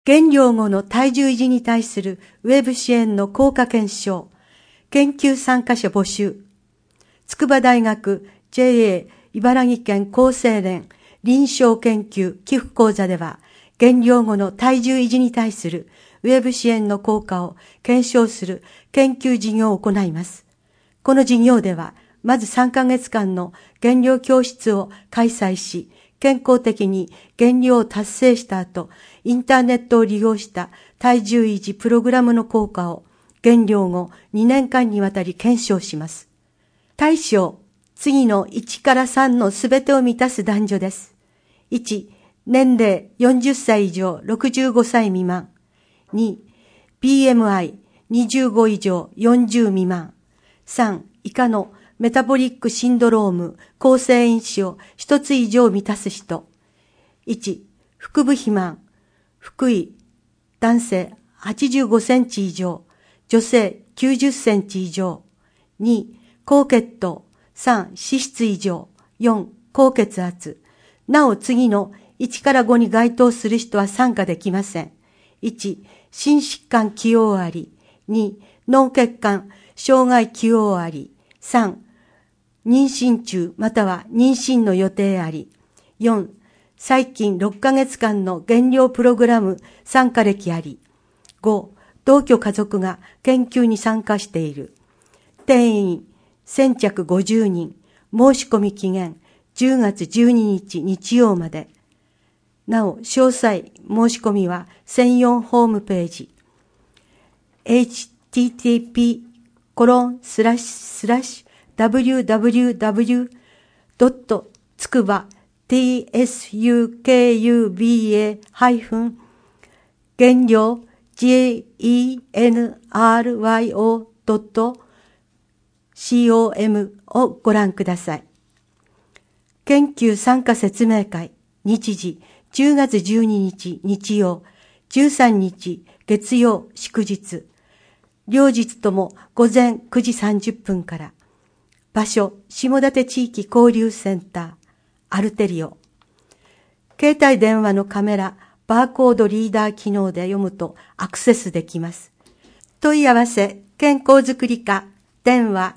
減量後の体重維持に対するウェブ支援の効果検証、研究参加者募集。筑波大学 JA 茨城県厚生連臨床研究寄付講座では、減量後の体重維持に対するウェブ支援の効果を検証する研究事業を行います。この事業では、まず3ヶ月間の減量教室を開催し、健康的に減量を達成した後、インターネットを利用した体重維持プログラムの効果を減量後2年間にわたり検証します。対象、次の1から3のすべてを満たす男女です。1、年齢40歳以上65歳未満。2、BMI 25以上40未満。3、以下のメタボリックシンドローム、構成因子を一つ以上満たす人。1、腹部肥満、腹囲、男性85センチ以上、女性90センチ以上。2、高血糖、3、脂質異常、4、高血圧。なお次の1から5に該当する人は参加できません。1、心疾患既往あり。2、脳血管障害既往あり。3、妊娠中または妊娠の予定あり。4、最近6ヶ月間の減量プログラム参加歴あり。5、同居家族が研究に参加している。定員先着50人。申し込み期限10月12日日曜まで。なお、詳細申し込みは専用ホームページ。http://www.tsukuba-genryo.com をご覧ください。研究参加説明会、日時10月12日日曜、13日月曜祝日。両日とも午前9時30分から。場所、下館地域交流センター、アルテリオ。携帯電話のカメラ、バーコードリーダー機能で読むとアクセスできます。問い合わせ、健康づくり課、電話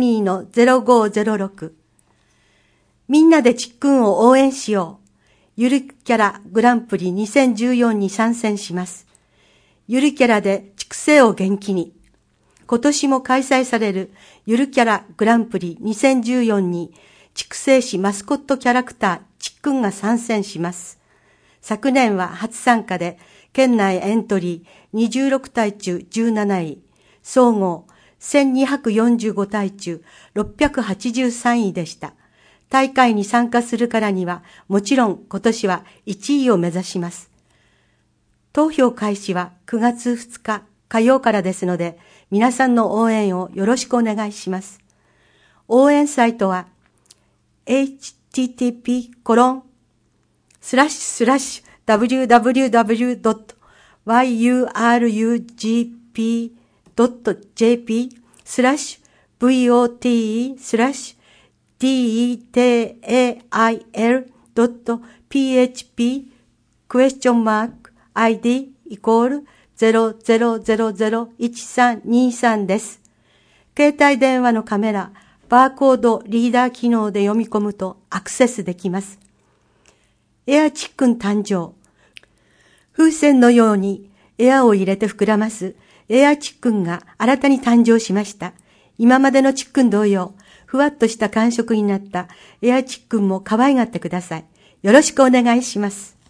22-0506。みんなでちっくんを応援しよう。ゆるキャラグランプリ2014に参戦します。ゆるキャラで畜生を元気に。今年も開催されるゆるキャラグランプリ2014に畜生市マスコットキャラクターちっくんが参戦します。昨年は初参加で県内エントリー26体中17位、総合1245体中683位でした。大会に参加するからにはもちろん今年は1位を目指します。投票開始は9月2日火曜からですので、皆さんの応援をよろしくお願いします。応援サイトは www.vote-tail.php-id=00001323 です。携帯電話のカメラ、バーコードリーダー機能で読み込むとアクセスできます。エアチックン誕生。風船のようにエアを入れて膨らますエアチックンが新たに誕生しました。今までのチックン同様、ふわっとした感触になったエアチックンも可愛がってください。よろしくお願いします。